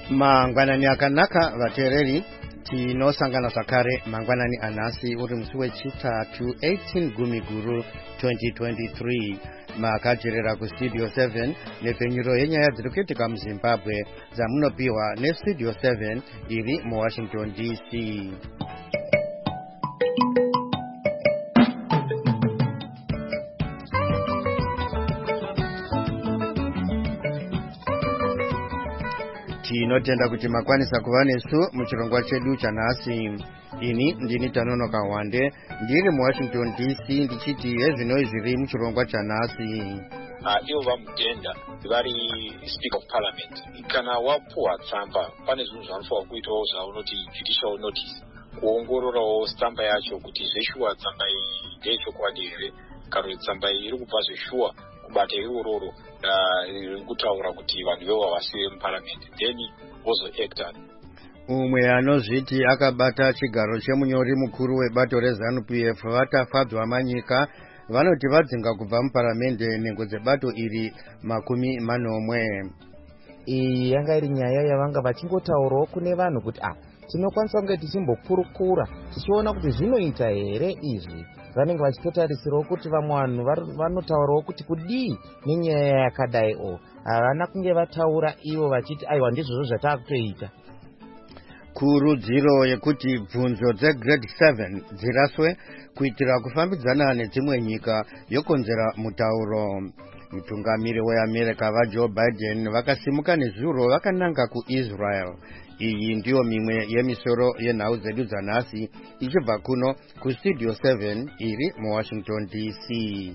Mangwanani akanaka vateereri tinosangana zvakare mangwanani anhasi uri musi wechitatu 18 Gumiguru 2023 makajerera kustudio 7 nepfenyuro yenyaya dziri kuitika muZimbabwe dzamunopiwa nestudio 7 iri muWashington DC. Tinotenda kuti makwanisa kuva nesu muchirongwa chedu chanhasi. Ini ndini Tanonoka Wande ndiri muWashington DC ndichiti hezvinoi zviri muchirongwa chanhasi. Ivo vamutenda vari Speaker of Parliament. Kana wapuwa tsamba pane zvinhu zvanofanwa kuitawo zvaunoti judicial notice, kuongororawo tsamba yacho kuti zveshuwa tsamba iyi ndeyechokwadi here, kana kuti tsamba iyi iri kubva zveshuwa kubata irororo kutaura kuti vanhu vewa vasive muparliament, then vozoacta. Umwe anozviti akabata chigaro chemunyori mukuru webato reZANU-PF vatafadzwa manyika vanoti vadzinga kubva muparamende nhengo dzebato iri 40. Iyi yanga iri nyaya yavanga vachingotaurawo kune vanhu kuti tinokwanisa kunge tichimbokurukura tichiona kuti zvinoita here izvi. Vanenge vachitotarisirawo kuti vamwe vanhu vanotaurawo kuti kudii nenyaya yakadaiwo, havana kunge vataura ivo vachiti aiwa ndizvozvo zvataakutoita. Kurudziro yekuti bvunzo dzegrade 7 dziraswe kuitira kufambidzana nedzimwe nyika yokonzera mutauro. Mutungamiri weAmerica vaJoe Biden vakasimuka nezuro vakananga kuIsrael. Iyi ndiyo mimwe yemisoro yenhau dzedu dzanhasi ichibva kuno kustudio 7 iri muWashington DC.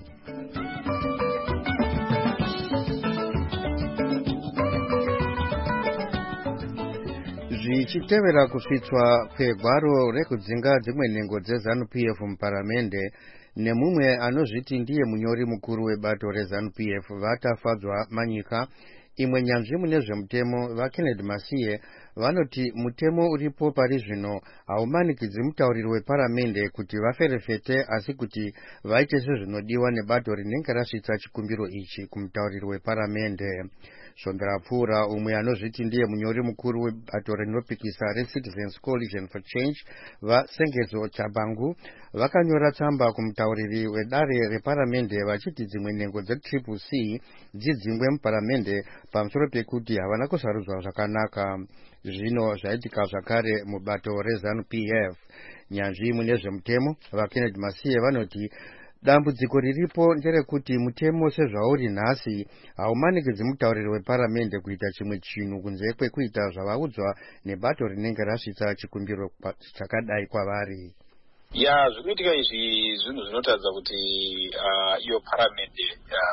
Zvichitevera kusvitswa kwegwaro rekudzinga dzimwe nhengo dzeZANU-PF muparamende, nemumwe anozviti ndiye munyori mukuru webato reZANU-PF vatafadzwa manyika, imwe nyanzvi mune zvemutemo vaKennedy Masiye vanoti mutemo uripo pari zvino haumanikidzi mutauriri weparamende kuti vaferefete, asi kuti vaite sezvinodiwa nebato rinenge rasvitsa chikumbiro ichi kumutauriri weparamende. Zvonderapfuura umwe anozviti ndiye munyori mukuru webato rinopikisa reCitizens Coalition for Change vaSengezo Chabangu vakanyora tsamba kumutauriri wedare reparamende vachiti dzimwe nhengo dzeCCC dzidzingwe muparamende pamusoro pekuti havana kusarudzwa zvakanaka. Zvino zvaitika zvakare mubato reZANU-PF. Nyanzvi mune zvemutemo vaKennedy Masiye vanoti dambudziko riripo nderekuti mutemo sezvauri nhasi haumanikidzi mutauriri weparamende kuita chimwe chinhu kunze kwekuita zvavaudzwa nebato rinenge rasvitsa chikumbiro chakadai kwavari. Zvinoitika izvi zvinhu zvinotaridza kuti iyo paramende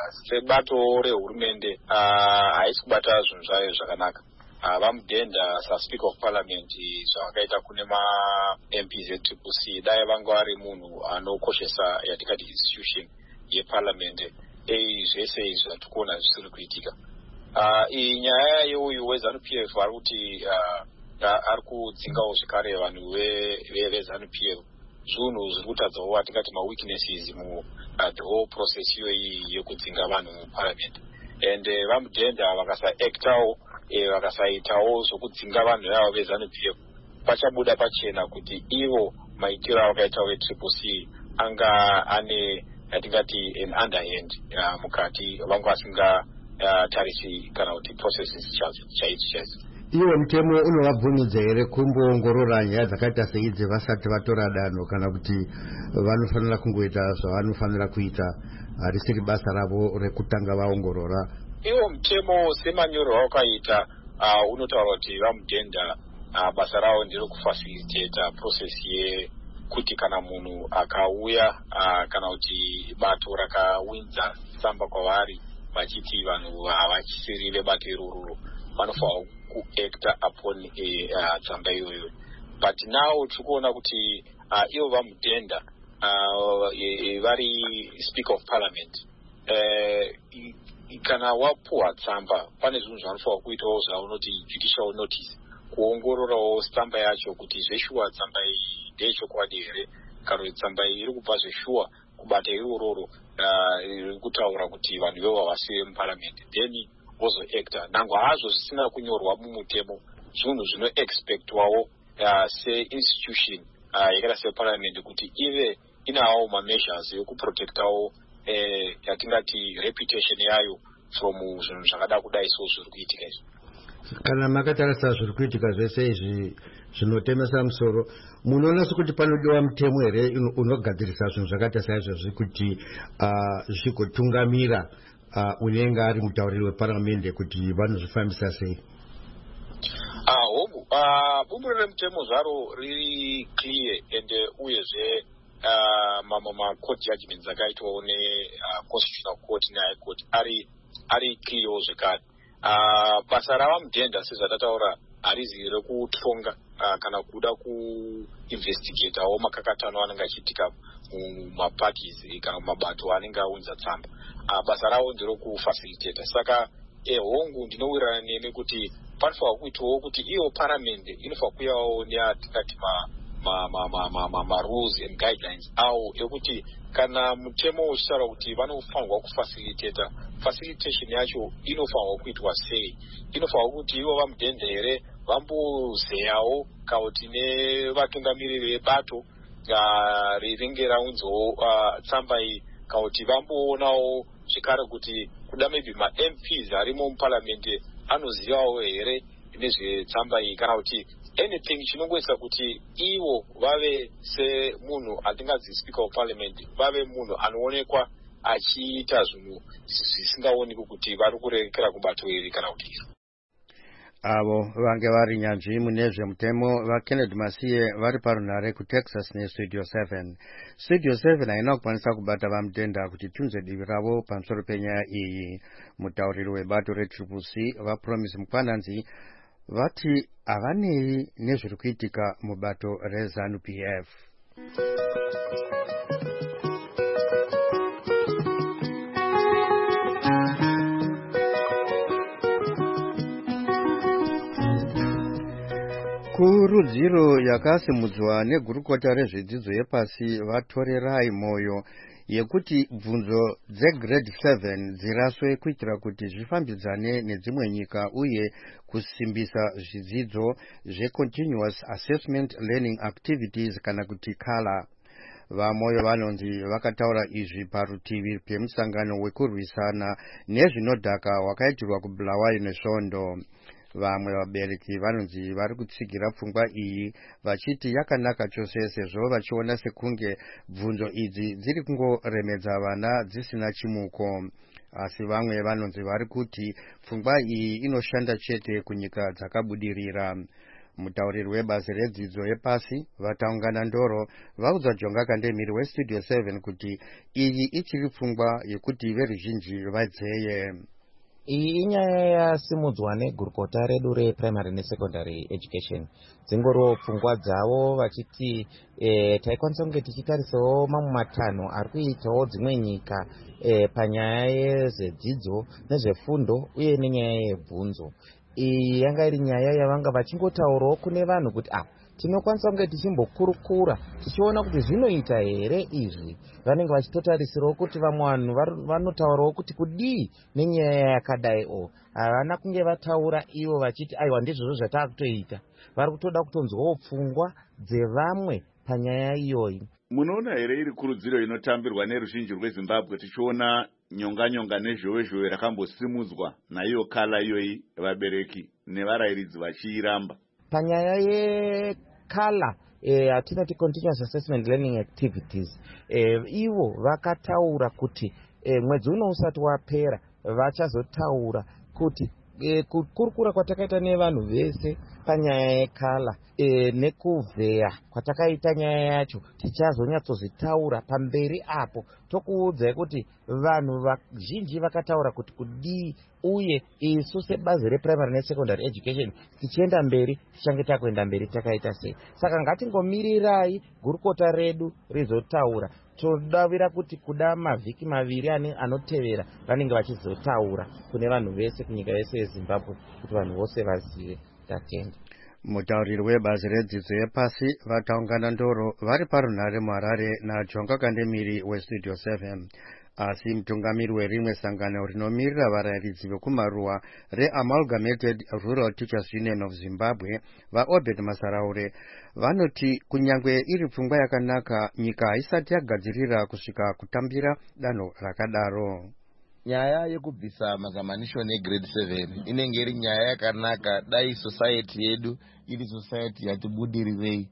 sebato rehurumende haisi kubata zvinhu zvayo zvakanaka. Vamudhenda saSpeaker of Parliament zvavakaita kune maMPs eCCC dai vanga vari munhu anokoshesa yatingati institution yeparliamente, zvese izvi zvatikuona zvisiri kuitika. Iyi nyaya yeuyu weZANU-PF ari kuti ari kudzingawo zvekare vanhu veZANU-PF, zvinhu zviri kutadzawo atingati maweaknesses the whole process iyoyi yekudzinga vanhu muparliament. And vamudhenda vakasaactawo vakasaitawo zvokudzinga vanhu vavo veZANU-PF pachabuda pachena kuti ivo maitiro avakaita veCCC anga ane yatingati an underhand mukati, vanga vasingatarisi kana kuti processes chaidzo. Iwo mutemo unovabvumidza here kumboongorora nyaya dzakaita seidzi vasati vatora danho, kana kuti vanofanira kungoita zvavanofanira kuita, harisiri basa ravo rekutanga vaongorora? Iwo mutemo semanyoro wakaita unotaura kuti vamudhenda basa ravo ndiro kufacilitata process yekuti kana munhu akauya kana kuti bato rakawinza tsamba kwavari vachiti vanhu havachisiri vebato irororo vanofanira kuacta upon tsamba iyoyo. But now tiri kuona kuti ivo vamudhenda vari Speaker of Parliament, kana wapuwa tsamba pane zvinhu zvanofanwa kuitawo zvaunoti judicial notice, kuongororawo tsamba yacho kuti zveshuwa tsamba iyi ndeyechokwadi here, kana kuti tsamba iyi iri kubva zveshuwa kubata irororo kutaura kuti vanhu vewa vasive muparliament, then vozoacta. Nangwa hazvo zvisina kunyorwa mumutemo zvinhu zvinoexpectwawo se-institution yakada separliament kuti ive inawo ma-measures ekuprotectawo yatingati reputation yayo from zvinhu zvakada kudai so zviri kuitika izvi. Kana makatarisa zviri kuitika zvese izvi zvinotemesa musoro, munoona sekuti panodiwa mutemo here unogadzirisa zvinhu zvakaita saizvozvi kuti zvigotungamira unenge ari mutauriri weparamende kuti vanozvifambisa sei? Bumbiro remutemo zvaro riri clear and uyezve ma-court judgments akaitwawo ne-constitutional court ne-high court ari clearwo zvekare. Basa ravamudhenda sezvatataura harizi rekutonga kana kuda kuinvestigatewo makakatano anenge achiitika mumaparties kana mumabato anenge aunza tsamba. Basa ravo nderokufacilitata. Saka hongu ndinowirirana nemi kuti panofanirwa kuitwawo kuti iyo paramende inofanirwa kuuyawo neatingati ma-rules and guidelines awo ekuti kana mutemo uchitaura kuti vanofanirwa kufacilitata, facilitation yacho inofanirwa kuitwa sei? Inofanirwa kuti ivo vamudhende here vambozeyawo kauti nevatungamiriri vebato rinenge raunzawo tsamba iyi kauti vamboonawo zvekare kuti kuda maybe ma-MPs arimo muparliamente anozivawo here nezvetsamba iyi kana kuti anything chinongoisa kuti ivo vave semunhu atingadzi speaker of parliament vave munhu anoonekwa achiita zvinhu zvisingaoneki kuti vari kurekera kubato iri kana kuti iro. Avo vange vari nyanzvi munezvemutemo vaKennedy Masiye vari parunhare kuTexas neStudio 7. Studio 7 haina kukwanisa kubata vamudhenda kuti tunze divi ravo pamusoro penyaya iyi. Mutauriri webato reTCC vaPromise Mukwananzi vati havanei nezviri kuitika mubato reZANU-PF. Kurudziro yakasimudzwa negurukota rezvidzidzo yepasi vatorerai moyo yekuti bvunzo dzegrade 7 dziraswe kuitira kuti zvifambidzane nedzimwe nyika uye kusimbisa zvidzidzo zveContinuous Assessment Learning Activities kana kuti CALA. Vamoyo vanonzi vakataura izvi parutivi pemusangano wekurwisana nezvinodhaka wakaitirwa kuBulawayo neSvondo. Vamwe vabereki vanonzi vari kutsigira pfungwa iyi vachiti yakanaka chose sezvo vachiona sekunge bvunzo idzi dziri kungoremedza vana dzisina chimuko. Asi vamwe vanonzi vari kuti pfungwa iyi inoshanda chete kunyika dzakabudirira. Mutauriri webazi redzidzo yepasi vataungana ndoro vaudza Jonga Kandemiri weStudio 7 kuti iyi ichiri pfungwa yekuti veruzhinji vadzeye. Iyi inyaya yasimudzwa negurukota redu reprimary nesecondary education. Dzingoro pfungwa dzavo vachiti taikwanisa kunge tichitarisawo mamwe matanho ari kuitawo dzimwe nyika panyaya yezvedzidzo nezvefundo uye nenyaya yebvunzo. Iyi yanga iri nyaya yavanga vachingotaurawo kune vanhu kuti tinokwanisa kunge tichimbokurukura tichiona kuti zvinoita here izvi. Vanenge vachitotarisirawo kuti vamwe vanhu vanotaurawo kuti kudii nenyaya yakadaiwo. Havana kunge vataura ivo vachiti aiwa ndizvozvo zvataakutoita. Vari kutoda kutonzwawo pfungwa dzevamwe panyaya iyoyi. Munoona here iri kurudziro inotambirwa neruzhinji rweZimbabwe tichiona nyonga nezhowe rakambosimudzwa naiyo CALA iyoyi vabereki nevarayiridzi vachiiramba? Panyaya yeCALA atinoti Continuous Assessment Learning Activities, ivo vakataura kuti mwedzi uno usati wapera vachazotaura kuti kukurukura kwatakaita nevanhu vese panyaya yeCALA nekuvheya kwatakaita nyaya yacho tichazonyatsozvitaura pamberi apo tokuudzai kuti vanhu vazhinji vakataura kuti kudii uye isu sebazi reprimary nesecondary education tichienda mberi tichange takuenda mberi takaita sei. Saka ngatingomirirai gurukota redu rizotaura. Todavira kuti kuda mavhiki maviri anotevera vanenge vachizotaura kune vanhu vese kunyika yese yeZimbabwe kuti vanhu vose vazive. Tatenda. Mutauriri webazi redzidzo yepasi vataungana ndoro vari parunhare muHarare naJonga Kandemiri weStudio 7. asi mutungamiri werimwe sangano rinomirira varayiridzi vekumaruwa reAmalgamated Rural Teachers Union of Zimbabwe vaObed Masaraure vanoti kunyange iri pfungwa yakanaka, nyika haisati yagadzirira kusvika kutambira danho rakadaro. Nyaya yekubvisa mazamanishoni egrade 7 inenge iri nyaya yakanaka. Dai society yedu iri society yatibudirirei,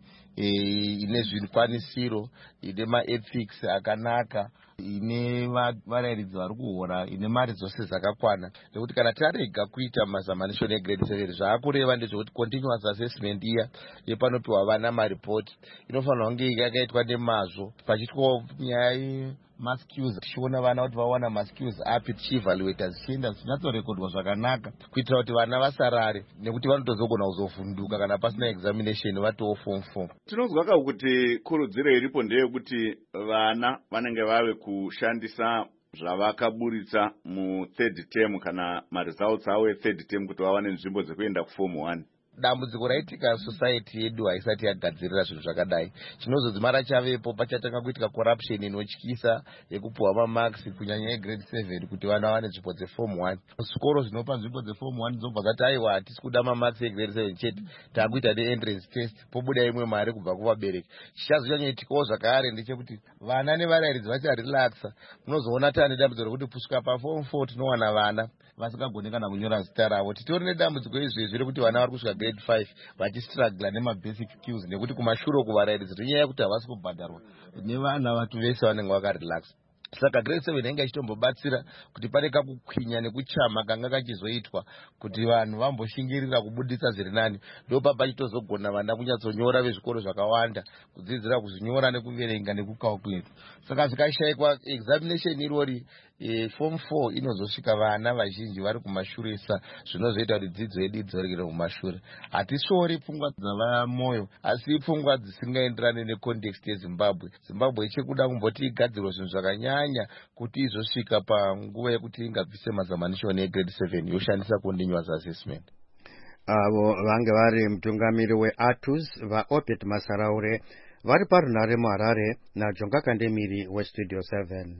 ine zvikwanisiro, ine maethics akanaka, ine varayiridzi vari kuhora, ine mari dzose dzakakwana. Nekuti kana tarega kuita mazamanishoni egrade 7 zvaakureva ndezvekuti continuous assessment iya yepanopiwa vana maripoti inofanirwa kunge yakaitwa nemazvo, pachitwawo nyaya maskills, tichiona vana kuti vawana maskills api, tichievaluata zvichienda zvichinyatsorekodwa zvakanaka kuitira kuti vana vasarare, nekuti vanotozogona kuzovhunduka kana pasina examination vatoo form 4. Tinozwa kuti kurudziro iripo ndeyekuti vana vanenge vave kushandisa zvavakaburitsa mu3rd term kana maresults avo e3rd term kuti vawane nzvimbo dzekuenda kuform 1. Dambudziko raitika society yedu haisati yagadzirira zvinhu zvakadai. Chinozodzimara chavepo pachatanga kuitika corruption inotyisa yekupuhwa mamarks kunyanya yegrade 7 kuti vana vane nzvimbo dzeform 1. Zvikoro zvinopa nzvimbo dzeform 1 dzobva zati aiwa hatisi kuda mamarks egrade 7 chete, taakuita neentrance test, pobuda imwe mari kubva kuvabereki. Chichazonyanyoitikawo zvakare ndechekuti vana nevarayiridzi vacharelaxa. Munozoona tane dambudziko rekuti kusvika paform 4 tinowana vana vasingagoni kana kunyora zita ravo. Titori nedambudziko izvezvi rekuti vana vari kusvika grade 5 vachistrugla nemabasic skills, nekuti kumashure kuvarayiridzi nenyaya yekuti havasi kubhadharwa nevana vatu vese vanenge vakarelaxa. Saka grade 7 inenge ichitombobatsira kuti pane kakukwinya nekuchama kanga kachizoitwa kuti vanhu vamboshingirira kubuditsa zviri nani. Ndopa pachitozogona vana kunyatsonyora vezvikoro zvakawanda kudzidzira kuzvinyora nekuverenga nekukaukuleta. Saka zvikashayikwa examination irori, form 4 inozosvika vana vazhinji vari kumashurisa, zvinozoita kuti dzidzo yedu idzorere kumashure. Hatisori pfungwa dzavamoyo, asi pfungwa dzisingaenderane necontext yeZimbabwe. Zimbabwe ichikuda kumboti igadzirwe zvinhu zvakanyanya kuti izosvika panguva yekuti ingabvise mazamanishoni egrade 7 yoshandisa continuous assessment. Avo vange vari mutungamiri weATUS vaObed Masaraure vari parunhare muHarare naJonga Kandemiri weStudio 7.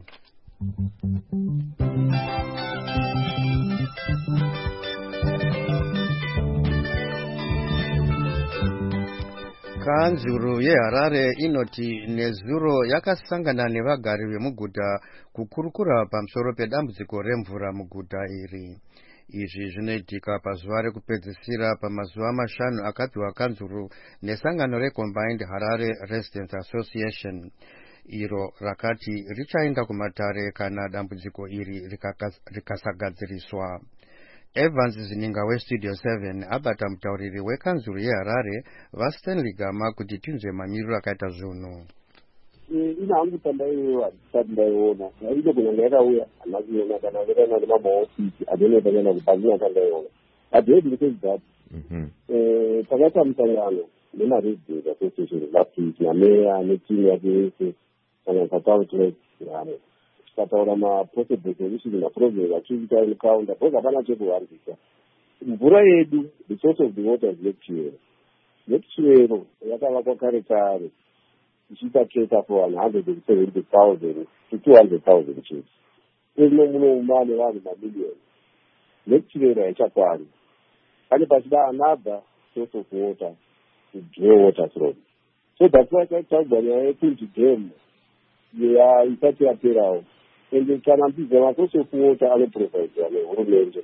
Kanzuru yeHarare inoti nezuro yakasangana nevagari vemuguta kukurukura pamusoro pedambudziko remvura muguta iri. Izvi zvinoitika pazuva rekupedzisira pamazuva mashanu akapiwa kanzuru nesangano reCombined Harare Residents Association, iro rakati richaenda kumatare kana dambudziko iri rikasagadziriswa. Evans Zininga weStudio 7 abata mutauriri wekanzuru yeHarare vaStanley Gama kuti tinzwe mamiriro akaita zvinhu. Ina hangu tandaiwa tisati ndaiona naidogona ndakauya anakuona kana ndakaenda nemaofisi adonetangana kubhazina tandaiona adhedi ndikezidati takaita musangano nemaresident association last week nameya netimu yake yese kana katautlet tikataura mapossible solution maproblem achiita mukaunda bcause hapana chekuhambisa. Mvura yedu, the source of the water is Lake Chiwero yakavakwa kare kare ichiita cater for 170,000 to 200,000 children. Ino muno mane vanhu mamillion. Lake Chiwero haichakwani. Pane pachida another source of water to draw water from. So that's why taitagwa nyaya yekuti dam isati yaperawo. Ende kana mbiza masource of water anoprovidwa nehurumende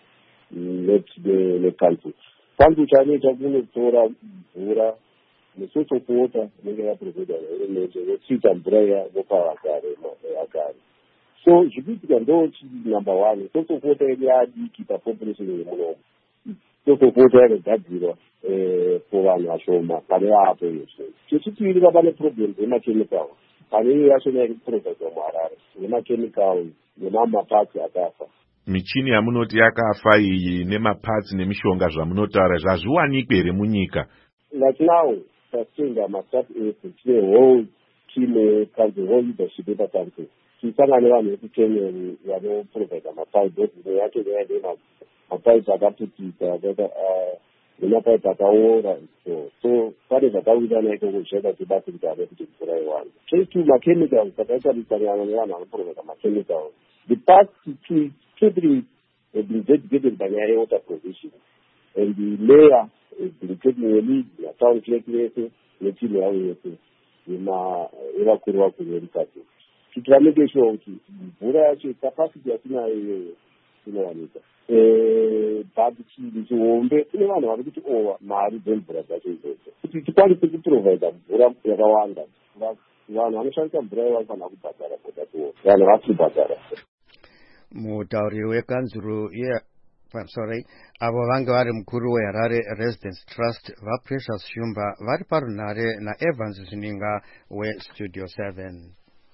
necountry. Pandu chanoita kunotora mvura nesource of water inenge yaprovidwa nehurumende yotsita mvura iya yopa vagari. So zvikuitika ndo number 1, source of water yedu yadiki papopulation yemunomu. Source of water yakagadzirwa for vanhu vashoma pane apo yeshe. Chechipiri pane problem dzemachemical. Pane iyo yachona irikuprovidwa muHarare nemachemical nemamapatsi akafa. Michini yamunoti yakafa iyi nemapatsi nemishonga zvamunotaura zvazviwanikwe here munyika? Like now, tatenga mastat tine whole team country, whole leadership epacountry. Tisangana nevanhu vekukenya vanoprovida mapaipi, yacho yaide mapaipi akaputisa akaita nemapaipi akaora. So pane zvakawirirana ikoko zvichaita kuti basi kuti ave kuti mvura iwanda. Chaitu machemicals akaita misangano nevanhu vanoprofesa machemicals. The past 2-3 have been dedicated panyaya yewater provision, and the mayor has been taking a lead natown clerk yese netimu yavo yese nevakuru vakuru vemukati kuti vameke sure kuti mvura yacho capacity yatinayo iyoyo inowanika. But chinhu chihombe kune vanhu vari kuti owa mari dzemvura dzacho idzodzo kuti tikwanise kuprovida mvura yakawanda. Vanhu vanoshandisa mvura iwayo vanofanira kubhadhara kodatuo vanhu vasibhadhara. Mutauri wekanzuru avo vange vari mukuru weHarare Residence Trust vaPrecious Shumba vari parunhare naEvans Zininga weStudio 7.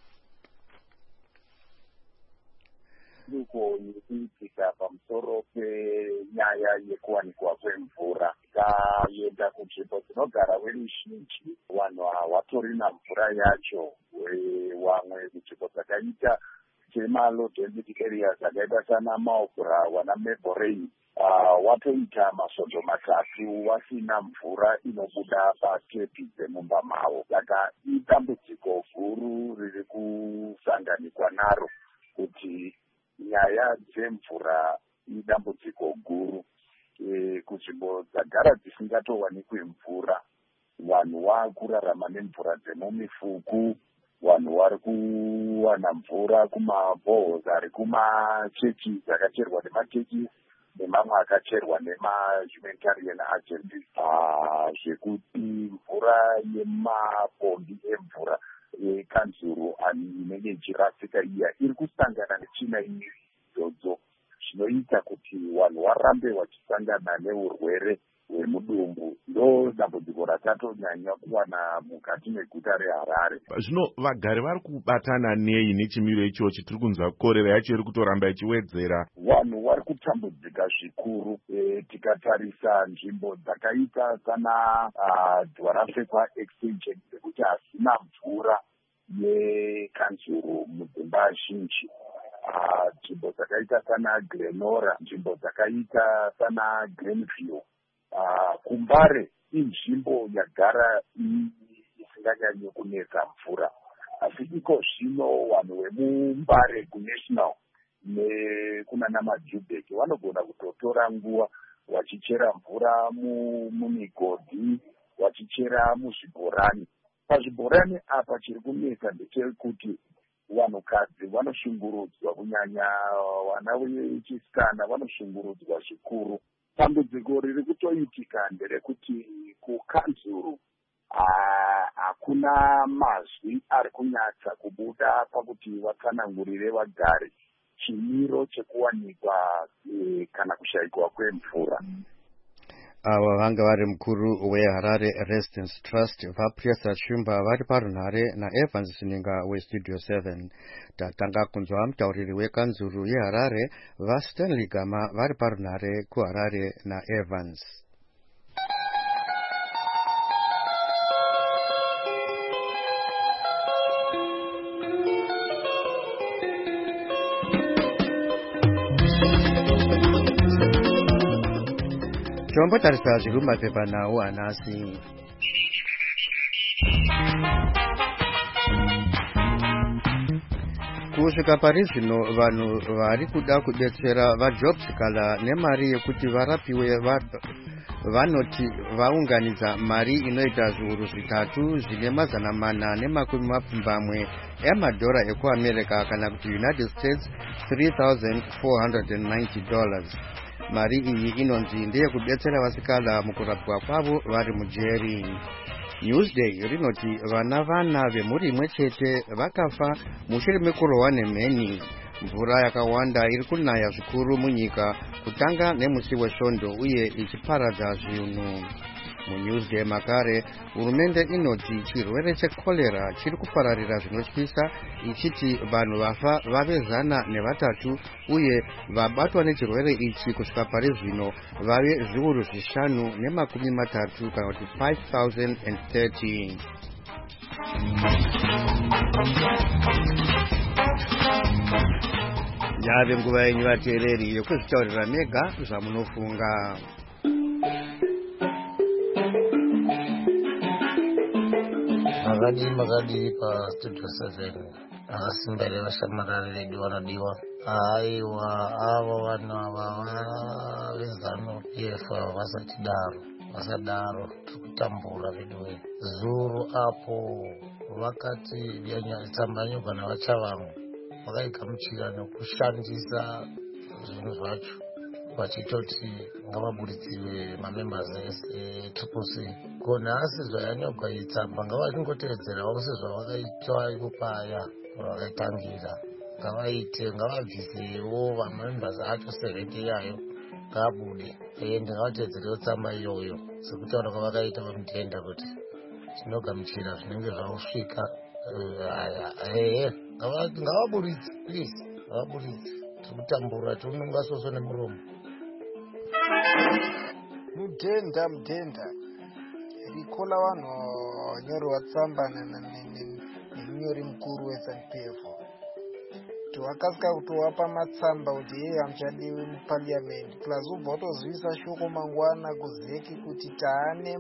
Duko ikuitika pamusoro penyaya yekuwanikwa kwemvura. Taenda kunzvimbo dzinogara veruzhinji, vanhu havatorina mvura yacho. Vamwe kunzvimbo dzakaita sema-low density areas akaita sana Maubra wana Maple watoita masvondo matatu wasina mvura inobuda patepi dzemumba mavo. Saka idambudziko guru riri kusanganikwa naro kuti nyaya dzemvura idambudziko guru. Kunzvimbo dzagara dzisingatowanikwi mvura, vanhu vakurarama nemvura dzemumifuku, vanhu vari kuwana mvura kumabhohos ari kumachechi akacherwa nemachechi nemamwe akacherwa nemahumanitarian agencies. Zvekuti mvura yemapombi emvura yekanzuru inenge ichirasika iya iri kusangana nechina idzodzo, zvinoita kuti vanhu varambe vachisangana neurwere hwemudumbu. Ndo dambudziko ratatonyanya kuwana mukati meguta reHarare. Zvino vagari vari kubatana nei nechimiro ichochi? Tiri kunzwa korera yacho iri kutoramba ichiwedzera. Vanhu vari kutambudzika zvikuru. Tikatarisa nzvimbo dzakaita sana Dwarafekwa extension dzekuti hasina mvura yekanzuru mudzimba zhinji. Nzvimbo dzakaita sana Glenora, nzvimbo dzakaita sana Greenview. Kumbare inzvimbo yagara isinganyanyi kunetsa mvura. Asi iko zvino vanhu vemumbare kunational nekunana Majubek vanogona kutotora nguva vachichera mvura mumigodhi, vachichera muzvibhorani. Pazvibhorani apa chiri kunetsa ndechekuti vanhukadzi vanoshungurudzwa, kunyanya vana vechisikana vanoshungurudzwa zvikuru. Dambudziko riri kutoitika nderekuti kukanzuru hakuna mazwi ari kunyatsa kubuda pakuti vatsanangurire vagari chimiro chekuwanikwa kana kushayikwa kwemvura. Ava vanga vari mukuru weHarare Residence Trust vaPrecious Shumba vari parunhare naEvans Zininga weStudio 7. Tatanga kunzwa mutauriri wekanzuru yeHarare vaStanley Gama vari parunhare kuHarare naEvans. Tombotarisa zviri mumapepa nawo anasi. Kusvika pari zvino vanhu vari kuda kudetsera vaJobs Kala nemari yekuti varapiwe vanoti vaunganidza mari inoita zviuru zvitatu zvine mazana mana nemakumi mapfumbamwe emadhora ekuAmerica kana kuti United States $3,490. Mari iyi inonzi ndeyekudetsera vasikana mukurapwa kwavo vari mujeri. Newsday rinoti vana vemhuri imwe chete vakafa mushure mekurohwa nemheni. Mvura yakawanda iri kunaya zvikuru munyika kutanga nemusi wesvondo uye ichiparadza zvinhu. MuNewsday makare hurumende inoti chirwere chekolera chiri kupararira zvinotyisa, ichiti vanhu vafa vave 103 uye vabatwa nechirwere ichi kusvika pari zvino vave 5,030 kana kuti 5,030. Yave nguva yenyu vateereri yokuzvitaurira mega zvamunofunga. makadii pastudio 7 akasimbaire vashamarari vedu vanodiwa. Aiwa avo vanhu ava vezanu PF vasadaro tikutambura veduwe. Zuru apo vakati tsamba yanyoga navachavamwe vakaigamuchira nekushandisa zvinhu zvacho vachitoti ngavabuditsiwe mamembers eTCC. Nhasi zvayanyoga itsamba ngavachingotevedzerawo sezvavakaitwa ivo paya vavakaitangira. Ngavabvisewo vamembers acho 70 yayo ngabude ende ngavatedzerewo tsamba iyoyo sekutaura kwavakaita vamutenda kuti tinogamuchira zvinenge zvausvika. Ngavaburitse please, ngavaburitse tikutambura tiunongasoso nemuromo. Mudhenda rikola vanhu vanyorwa tsamba nemunyori mukuru weZANU-PF kuti wakasika kutowapa matsamba kuti yeye hamuchadiwi mupariamendi plus ubva utozivisa shoko mangwana kuzeki kuti taane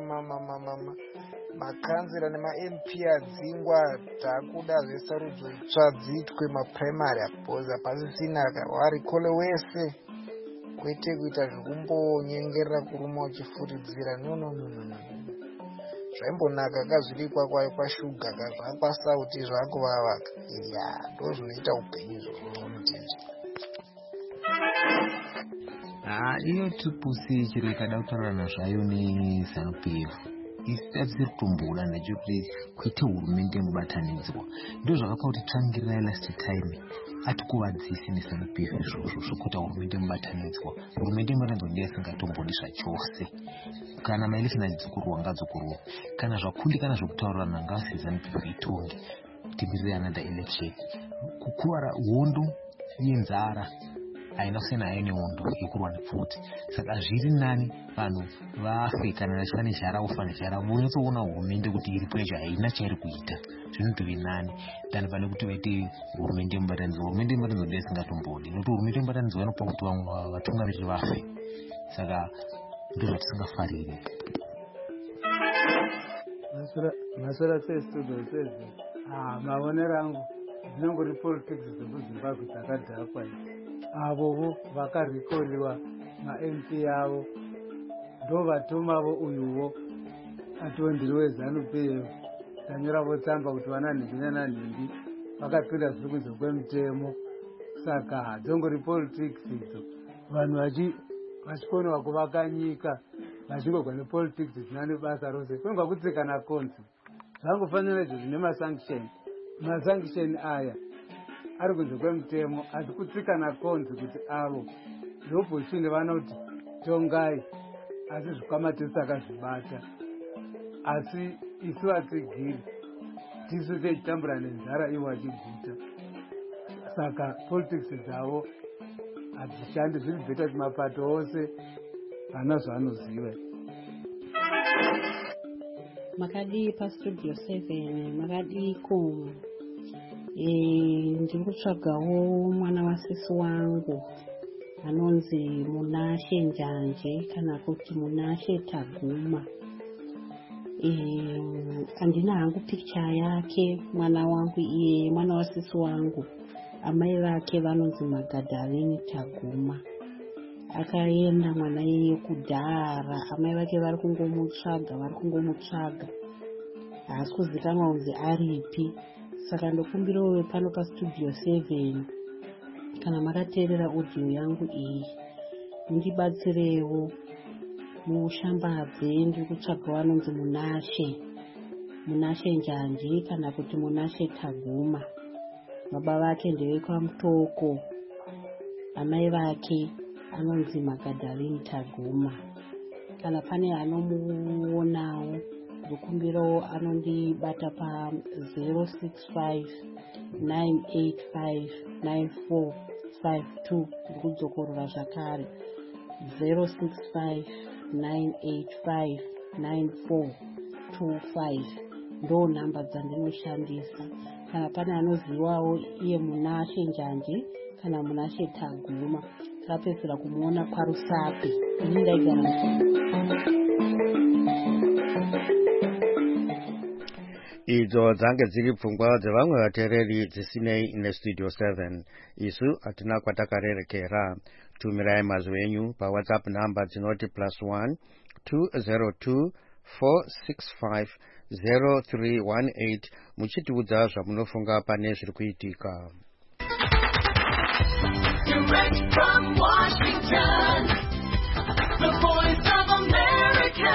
makanzira nema-MP adzingwa taakuda zvesarudzo itsva dziitwe mapuraimary apoza pasisina warikole wese kwete kuita zvekumbonyengerera kuruma uchifuridzira. No. Zvaimbonaka kazvirikwa kwayo kwashuga zvakwaSauti zvakuvavaka ndo zvinoita upenyu zvomutizvi. Iyo Tripusi chiro ikada kutaurana zvayo neZANU-PF isati kutomboda ndechekuti kwete hurumende inobatanidzwa ndo zvakapa kuti tsvangirirai last time atikuvadzisi neZANU-PF izvozvo zvokuti hurumende inobatanidzwa. Hurumende inoratidza kuti ndeyasingatombodi zvachose. Kana maelection adzokurwa ngadzokurwa, kana zvakundikana zvokutaurana ngavasi ZANU-PF itonge timirire another election. Kukuvara hondo yenzara haina kusiyana hayo nehondo yekurwa nepfuti. Saka zviri nani vanhu vafe kana vachiva nezhara ufa nezhara vonatsoona hurumende kuti iripo yacho haina chairi kuita zvinotove nani tani pane kuti vaite hurumende mubatanidzwa. Hurumende mubatanidzwa ndiye isingatombodi nokuti hurumende mubatanidzwa inopa kuti vamwe vatungamiriri vafe. Saka ndozvatisingafariri. Masora sestudio 7 maonero angu dzinongori politics dzekuZimbabwe dzakadhakwa avovo vakarikoriwa ma-MP avo ndo vatumavo uyuwo atondiri weZANU-PF tanyoravo tsamba kuti vana nhindi vakapinda zviri kunze kwemutemo. Saka hadzongori politics idzo vanhu vachikoniwa kuvaka nyika vachingogwa nepolitics dzina nebasa rose kunonga kutsikana konzi zvangofanira izvo zvine masanction aya ari kunze kwemutemo asi kutsikana konzi kuti avo ndobhuchinde vana kuti tongai asi zvikwama tisakazvibata asi isu vatsigiri tisu techitambura nenzara ivo vachiguta. Saka politics dzavo hadzishandi zviri bheta kuti mapato ose vana zvanoziva. Makadii pastudio 7 makadii ko ndiri kutsvagawo mwana wasisi wangu anonzi Munashe Njanje kana kuti Munashe Taguma. Andina hangu picture yake mwana wangu iye mwana wasisi wangu. Amai vake vanonzi Magdalene Taguma. Akaenda mwana iye kudhara, amai vake vari kungomutsvaga haasi kuzikanwa kunzi aripi. Saka ndokumbira wewe pano pastudio 7 kana makateerera audio yangu iyi mundibatsirewo mushambadze. Ndiri kutsvaga wanonzi Munashe Njanje kana kuti Munashe Taguma. Baba vake ndevekwaMutoko, amai vake anonzi Magdalene Taguma. Kana pane anomuonawo ndokumbirawo anondibata pa 065 985 9452 ndikudzokorora zvakare 065 985 9425 ndo nhamba dzandinoshandisa. Kana pane anozivawo iye Munashe Njanje kana Munashe Taguma takapedzera kumuona kwaRusape. Ini ndaigara idzo dzange dziri pfungwa dzevamwe vateereri dzisinei nestudio 7. Isu hatina kwatakarerekera. Tumirai mazwi enyu paWhatsApp namba dzinoti +1 202 465 0318 muchitiudza zvamunofunga pane zviri kuitika. Direct from Washington, the Voice of America,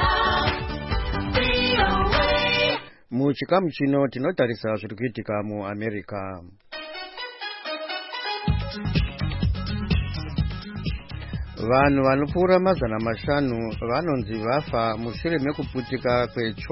VOA. Muchikamu chino tinotarisa zviri kuitika muAmerica. Vanhu vanopfuura 500 vanonzi vafa mushure mekuputika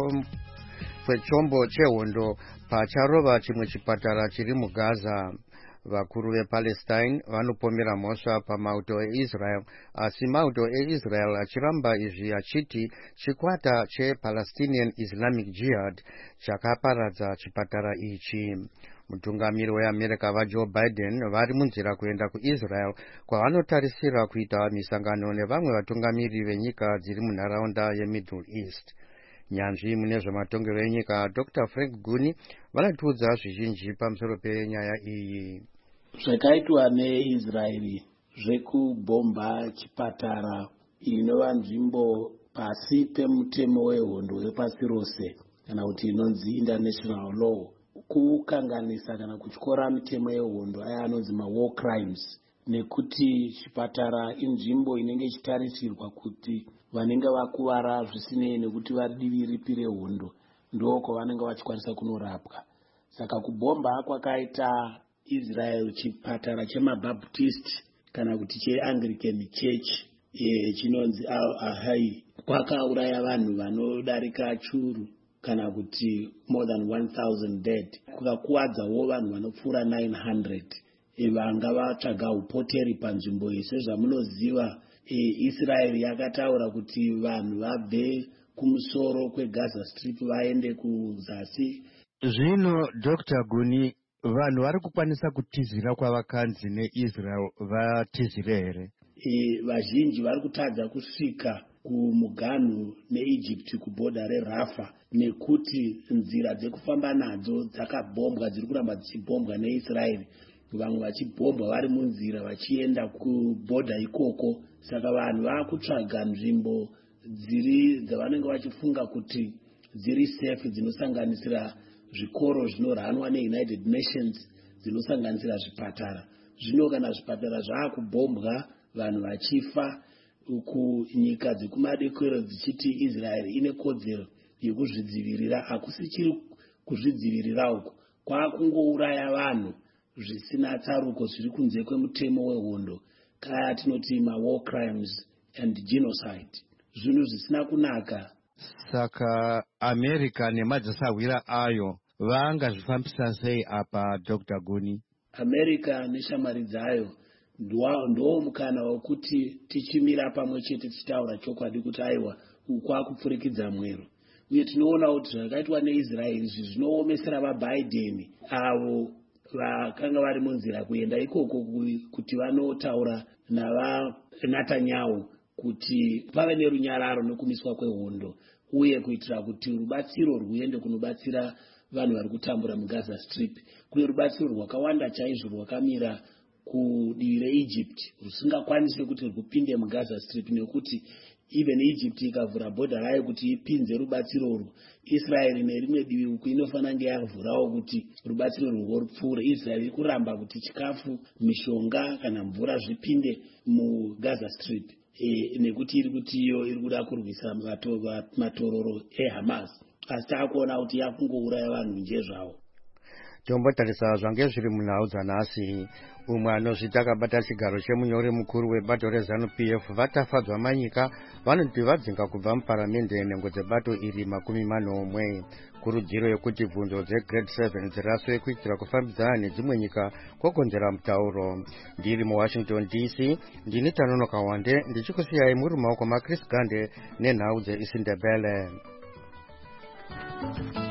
kwechombo chehondo pacharova chimwe chipatara chiri muGaza. Vakuru vePalestine vanopomera mhosva pamauto eIsrael, asi mauto eIsrael achiramba izvi achiti chikwata chePalestinian Islamic Jihad chakaparadza chipatara ichi. Mutungamiri weAmerica vaJoe Biden vari munzira kuenda kuIsrael kwavanotarisira kuita misangano nevamwe vatungamiri venyika dziri munharaunda yeMiddle East. Nyanzvi mune zvematongero enyika Dr. Frank Guni vanatiudza zvizhinji pamusoro penyaya iyi. Zvakaitwa neIsraeri zvekubhomba chipatara inova nzvimbo pasi pemutemo wehondo wepasi rose kana kuti inonzi international law, kukanganisa kana kutyora mitemo yehondo aya anonzi war crimes, nekuti chipatara inzvimbo inenge ichitarisirwa kuti vanenge vakuvara zvisinei nekuti vari divi ripi rehondo ndo kwavanenge vachikwanisa kunorapwa. Saka kubhomba kwakaita Israel chipatara chemabaptist kana kuti cheAnglican Church chinonzi Al-Ahai kwakauraya vanhu vanodarika churu kana kuti more than 1000 dead, kukakuwadzawo vanhu vanopfuura 900. Vanga vatsvaga upoteri panzvimbo iyi. Sezvamunoziva Israel yakataura kuti vanhu vabve kumusoro kweGaza Strip vaende kuzasi. Zvino Dr. Guni, vanhu vari kukwanisa kutizira kwavakanzi neIsrael vatizire here? Vazhinji vari kutadza kusvika kumuganhu neEgypt kubhodha reRafa nekuti nzira dzekufamba nadzo dzakabhombwa, dziri kuramba dzichibhombwa neIsrael. Vamwe vachibhombwa vari munzira vachienda kubhodha ikoko. Saka vanhu vakutsvaga nzvimbo dzavanenge vachifunga kuti dziri safe, dzinosanganisira zvikoro zvinoranwa neUnited Nations, dzinosanganisira zvipatara. Zvino kana zvipatara zvakubhombwa vanhu vachifa, uku nyika dzekumadekero dzichiti Israel ine kodzero yekuzvidzivirira, hakusichiri kuzvidzivirira uku, kwakungouraya vanhu zvisina tsaruko zviri kunze kwemutemo wehondo, kaya tinoti war crimes and genocide, zvinhu zvisina kunaka. Saka America nemadzisawira ayo vangazvifambisa sei apa Dr. Guni? America neshamari dzayo ndo mukana wekuti tichimira pamwe chete tichitaura chokwadi kuti aiwa kwakupfurikidza mwero. Uye tinoona kuti zvakaitwa neIsrael zvinoomesera vaBiden avo vakanga vari munzira kuenda ikoko kuti vanotaura navaNetanyahu kuti pave nerunyararo nekumiswa kwehondo, uye kuitira kuti rubatsiro rwuende kunobatsira vanhu vari kutambura muGaza Strip. Kune rubatsiro rwakawanda chaizvo rwakamira kudivi reEgypt rusingakwanisi kuti rwupinde muGaza Strip, nekuti even Egypt ikavhura bhodha rayo kuti ipinze rubatsiro urwu, Israel nerimwe divi uku inofanira kunge yavhurawo kuti rubatsiro urwu rupfuure. Israel iri kuramba kuti chikafu, mishonga kana mvura zvipinde muGaza Strip, nekuti iri kuti iyo iri kuda kurwisa matororo eHamas, asi taakuona kuti yakungouraya vanhu nje zvavo. Tombotarisa zvange zviri munhau dzanhasi. Umwe anozviti akabata chigaro chemunyori mukuru webato reZANU-PF vatafadzwa manyika vanoti vadzinga kubva muparamende nhengo dzebato iri 40. Kurudziro yekuti bvunzo dzeGrade 7 dziraswe kuitira kufambidzana nedzimwe nyika kokonzera mutauro. Ndiri muWashington DC, ndini Tanonoka Wande ndichikusiyai muri mumaoko maChris Gande nenhau dzeIsindebele.